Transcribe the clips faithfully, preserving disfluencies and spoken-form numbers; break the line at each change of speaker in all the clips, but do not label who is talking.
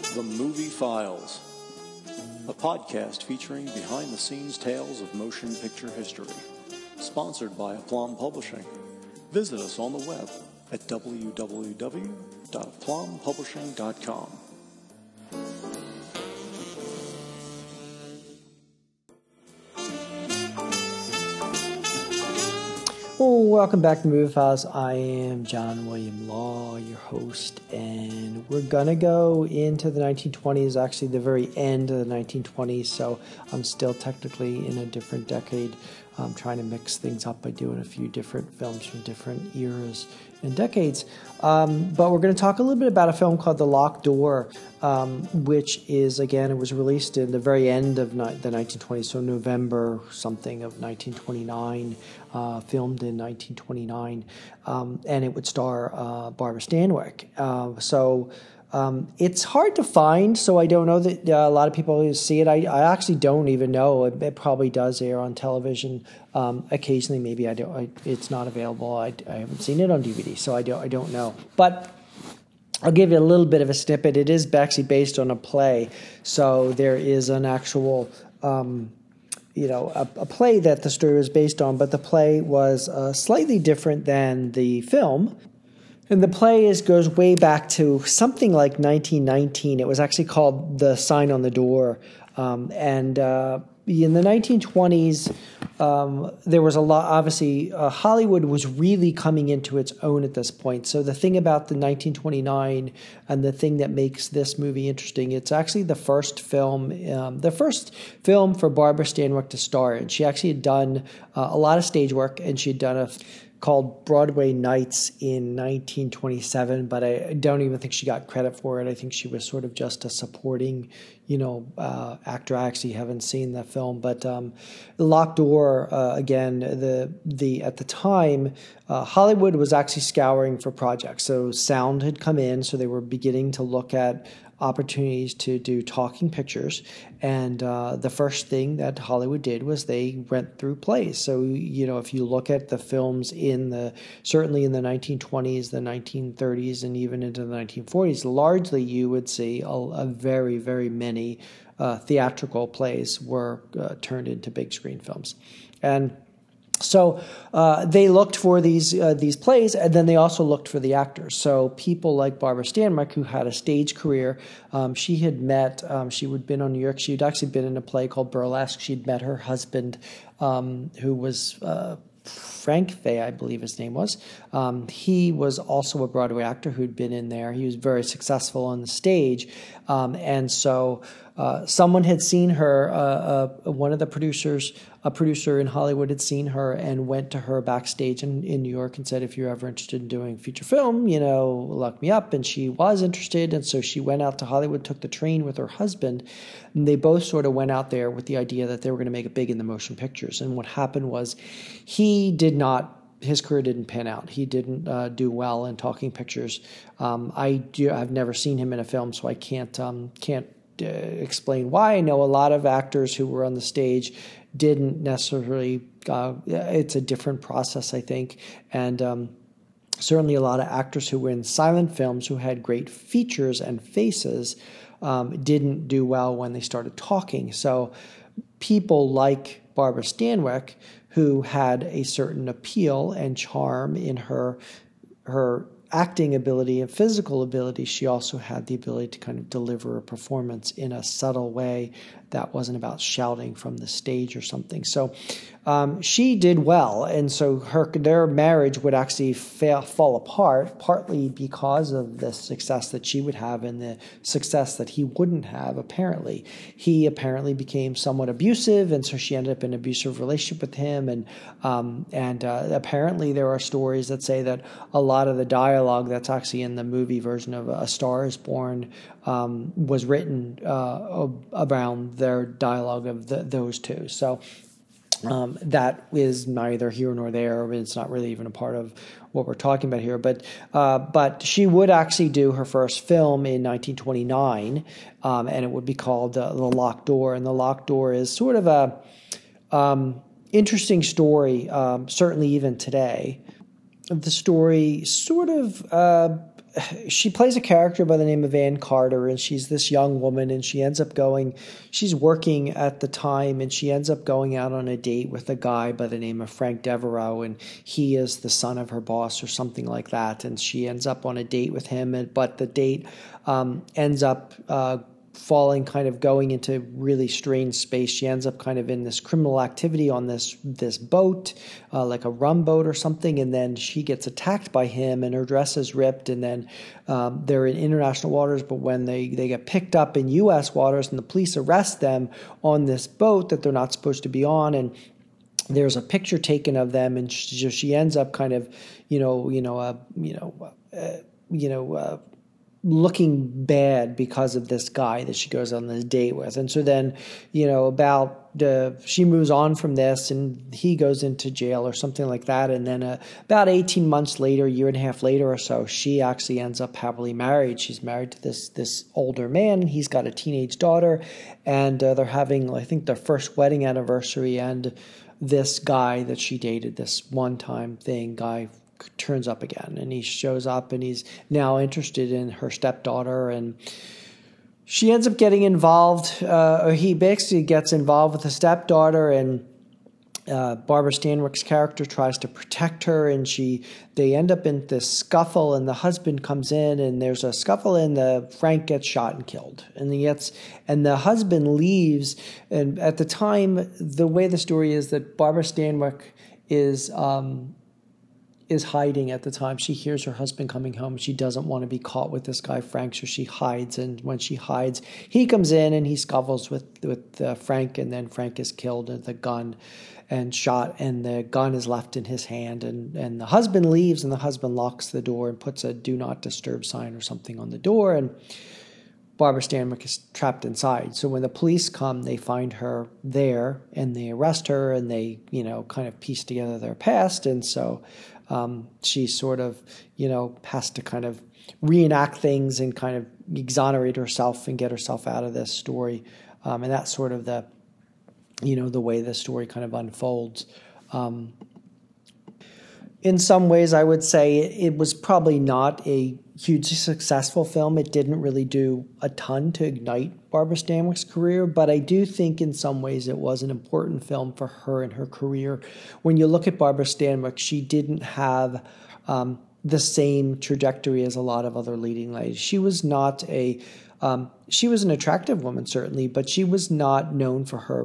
The Movie Files, a podcast featuring behind-the-scenes tales of motion picture history. Sponsored by Aplomb Publishing. Visit us on the web at w w w dot aplomb publishing dot com.
Well, welcome back to Movie Files. I am John William Law, your host, and we're gonna go into the nineteen twenties, actually the very end of the nineteen twenties, so I'm still technically in a different decade. I'm trying to mix things up by doing a few different films from different eras and decades. Um, but we're going to talk a little bit about a film called The Locked Door, um, which is, again, it was released in the very end of ni- the nineteen twenties, so November something of nineteen twenty-nine, uh, filmed in nineteen twenty-nine, um, and it would star uh, Barbara Stanwyck. Uh, so... Um, it's hard to find, so I don't know that uh, a lot of people see it. I, I actually don't even know. It, it probably does air on television um, occasionally. Maybe I don't. I, it's not available. I, I haven't seen it on D V D, so I don't. I don't know. But I'll give you a little bit of a snippet. It is actually based on a play, so there is an actual, um, you know, a, a play that the story was based on. But the play was uh, slightly different than the film. And the play is goes way back to something like nineteen nineteen. It was actually called The Sign on the Door. Um, and uh, in the nineteen twenties, um, there was a lot, obviously, uh, Hollywood was really coming into its own at this point. So the thing about the nineteen twenty-nine and the thing that makes this movie interesting, it's actually the first film, um, the first film for Barbara Stanwyck to star in. She actually had done uh, a lot of stage work, and she'd done a called Broadway Nights in nineteen twenty-seven, but I don't even think she got credit for it. I think she was sort of just a supporting, you know, uh, actor. I actually haven't seen the film, but um, The Locked Door, uh, again, the the at the time, uh, Hollywood was actually scouring for projects. So sound had come in, so they were beginning to look at opportunities to do talking pictures, and uh, the first thing that Hollywood did was they went through plays. So, you know, if you look at the films in the, certainly in the nineteen twenties, the nineteen thirties, and even into the nineteen forties, largely you would see a, a very, very many uh, theatrical plays were uh, turned into big screen films. And So uh, they looked for these uh, these plays, and then they also looked for the actors. So people like Barbara Stanwyck, who had a stage career, um, she had met, um, she had been on New York. She had actually been in a play called Burlesque. She'd met her husband, um, who was uh, Frank Fay, I believe his name was. Um, he was also a Broadway actor who'd been in there. He was very successful on the stage, um, and so uh, someone had seen her. Uh, uh, one of the producers, a producer in Hollywood, had seen her and went to her backstage in, in New York and said, "If you're ever interested in doing feature film, you know, look me up." And she was interested, and so she went out to Hollywood, took the train with her husband, and they both sort of went out there with the idea that they were going to make it big in the motion pictures. And what happened was, he did not. His career didn't pan out. He didn't uh, do well in talking pictures. Um, I do. I've never seen him in a film, so I can't um, can't uh, explain why. I know a lot of actors who were on the stage didn't necessarily. Uh, it's a different process, I think, and um, certainly a lot of actors who were in silent films who had great features and faces um, didn't do well when they started talking. So people like Barbara Stanwyck, who had a certain appeal and charm in her her acting ability and physical ability, she also had the ability to kind of deliver a performance in a subtle way that wasn't about shouting from the stage or something. So um, she did well, and so her their marriage would actually fail, fall apart, partly because of the success that she would have and the success that he wouldn't have, apparently. He apparently became somewhat abusive, and so she ended up in an abusive relationship with him, and um, and uh, apparently there are stories that say that a lot of the dialogue that's actually in the movie version of A Star is Born um, was written uh, around their dialogue of the, those two. So um, that is neither here nor there. It's not really even a part of what we're talking about here. But uh, but she would actually do her first film in nineteen twenty-nine, um, and it would be called uh, The Locked Door. And The Locked Door is sort of a um, interesting story, um, certainly even today. The story sort of uh, she plays a character by the name of Ann Carter, and she's this young woman, and she ends up going, she's working at the time, and she ends up going out on a date with a guy by the name of Frank Devereaux, and he is the son of her boss or something like that, and she ends up on a date with him, and, but the date um, ends up uh, falling, kind of going into really strange space. She ends up kind of in this criminal activity on this this boat, uh, like a rum boat or something, and then she gets attacked by him, and her dress is ripped, and then um, they're in international waters, but when they, they get picked up in U S waters, and the police arrest them on this boat that they're not supposed to be on, and there's a picture taken of them, and she, she ends up kind of, you know, you know, uh, you know, uh, you know, uh, looking bad because of this guy that she goes on this date with. And so then, you know, about uh, she moves on from this, and he goes into jail or something like that. And then uh, about eighteen months later, a year and a half later or so, she actually ends up happily married. She's married to this this older man. He's got a teenage daughter, and uh, they're having, I think, their first wedding anniversary. And this guy that she dated, this one-time thing guy, turns up again, and he shows up, and he's now interested in her stepdaughter, and she ends up getting involved, uh, or he basically gets involved with the stepdaughter, and uh, Barbara Stanwyck's character tries to protect her, and she they end up in this scuffle, and the husband comes in, and there's a scuffle, and the Frank gets shot and killed, and he gets and the husband leaves, and at the time, the way the story is that Barbara Stanwyck is um, is hiding at the time. She hears her husband coming home. She doesn't want to be caught with this guy, Frank, so she hides. And when she hides, he comes in and he scuffles with, with uh, Frank, and then Frank is killed with the gun and shot, and the gun is left in his hand. And, and the husband leaves, and the husband locks the door and puts a do not disturb sign or something on the door, and Barbara Stanwyck is trapped inside. So when the police come, they find her there, and they arrest her, and they, you know, kind of piece together their past. And so um, she sort of, you know, has to kind of reenact things and kind of exonerate herself and get herself out of this story. Um, and that's sort of the, you know, the way the story kind of unfolds. Um, in some ways, I would say it was probably not a hugely successful film. It didn't really do a ton to ignite Barbara Stanwyck's career, but I do think in some ways it was an important film for her and her career. When you look at Barbara Stanwyck, she didn't have um, the same trajectory as a lot of other leading ladies. She was not a, um, she was an attractive woman certainly, but she was not known for her,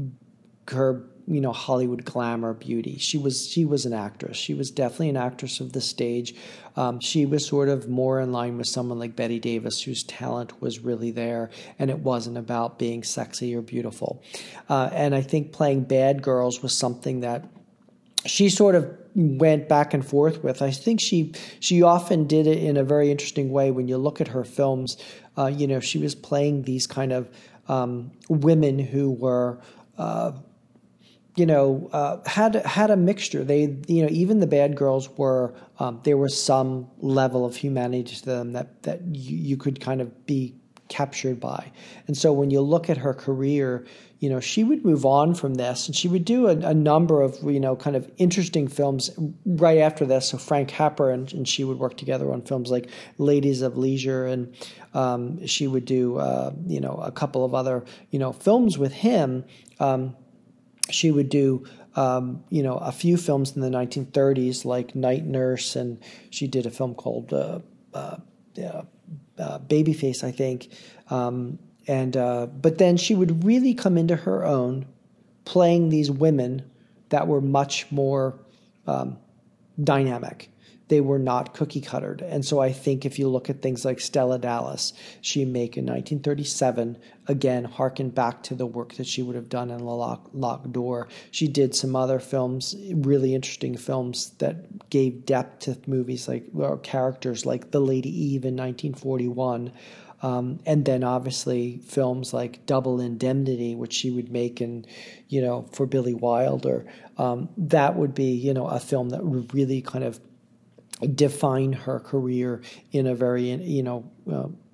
her you know, Hollywood glamour beauty. She was she was an actress. She was definitely an actress of the stage. Um, she was sort of more in line with someone like Bette Davis, whose talent was really there, and it wasn't about being sexy or beautiful. Uh, and I think playing bad girls was something that she sort of went back and forth with. I think she she often did it in a very interesting way. When you look at her films, uh, you know, she was playing these kind of um, women who were Uh, you know, uh, had had a mixture. They, you know, even the bad girls were, um, there was some level of humanity to them that, that you, you could kind of be captured by. And so when you look at her career, you know, she would move on from this, and she would do a, a number of, you know, kind of interesting films right after this. So Frank Capra and, and she would work together on films like Ladies of Leisure, and um, she would do, uh, you know, a couple of other, you know, films with him. Um, She would do, um, you know, a few films in the nineteen thirties, like Night Nurse, and she did a film called uh, uh, uh, uh, Babyface, I think. Um, and uh, but then she would really come into her own, playing these women that were much more um, dynamic. They were not cookie-cuttered. And so I think if you look at things like Stella Dallas, she make in nineteen thirty-seven, again, harken back to the work that she would have done in La Lock, Locked Door. She did some other films, really interesting films that gave depth to movies like, or characters like The Lady Eve in nineteen forty-one. Um, and then obviously films like Double Indemnity, which she would make in, you know, for Billy Wilder. Um, that would be, you know, a film that would really kind of define her career in a very, you know, uh,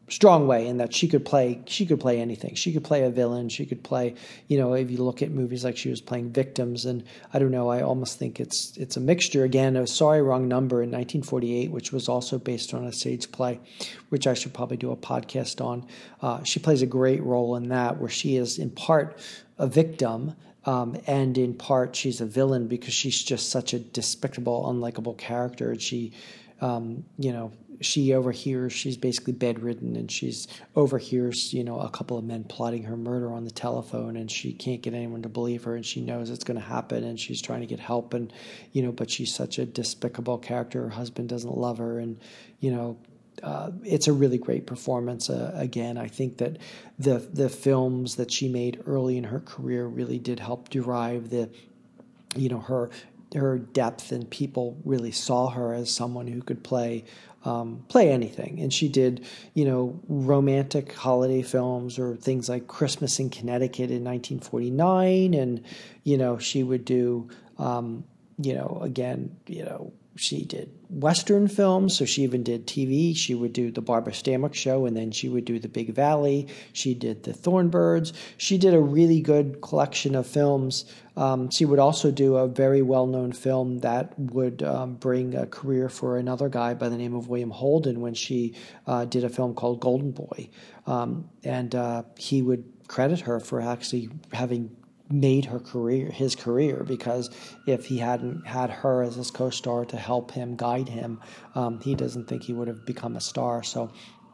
strong way in that she could play she could play anything. She could play a villain. She could play, you know, if you look at movies like she was playing Victims, and I don't know, I almost think it's it's a mixture again of Sorry Wrong Number in nineteen forty-eight, which was also based on a stage play, which I should probably do a podcast on. Uh, she plays a great role in that, where she is in part a victim, um, and in part she's a villain because she's just such a despicable, unlikable character. And she, um, you know, she overhears, she's basically bedridden, and she's overhears, you know, a couple of men plotting her murder on the telephone, and she can't get anyone to believe her, and she knows it's going to happen, and she's trying to get help, and, you know, but she's such a despicable character. Her husband doesn't love her, and, you know, uh, it's a really great performance. Uh, again, I think that the the films that she made early in her career really did help derive the, you know, her her depth, and people really saw her as someone who could play um, play anything. And she did, you know, romantic holiday films or things like Christmas in Connecticut in nineteen forty-nine, and you know, she would do, um, you know, again, you know, she did Western films, so she even did T V. She would do the Barbara Stanwyck Show, and then she would do The Big Valley. She did The Thornbirds. She did a really good collection of films. Um, she would also do a very well-known film that would um, bring a career for another guy by the name of William Holden when she uh, did a film called Golden Boy. Um, and uh, he would credit her for actually having made her career, his career, because if he hadn't had her as his co-star to help him, guide him, um, he doesn't think he would have become a star. So,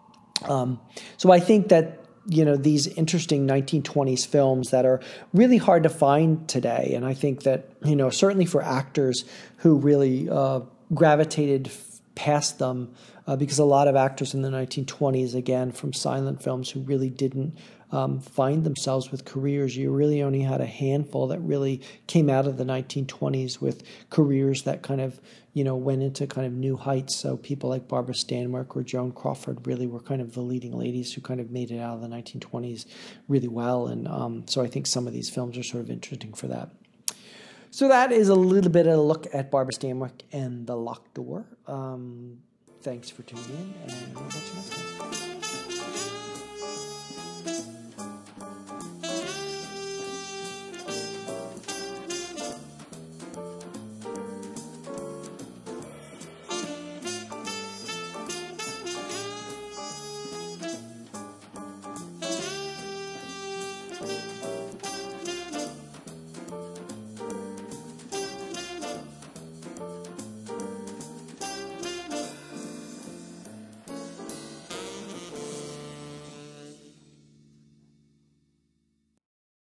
um, so I think that, you know, these interesting nineteen twenties films that are really hard to find today, and I think that, you know, certainly for actors who really uh, gravitated past them, uh, because a lot of actors in the nineteen twenties, again, from silent films, who really didn't Um, find themselves with careers. You really only had a handful that really came out of the nineteen twenties with careers that kind of, you know, went into kind of new heights. So people like Barbara Stanwyck or Joan Crawford really were kind of the leading ladies who kind of made it out of the nineteen twenties really well. And um, so I think some of these films are sort of interesting for that. So that is a little bit of a look at Barbara Stanwyck and The Locked Door. Um, thanks for tuning in, and we'll catch you next time.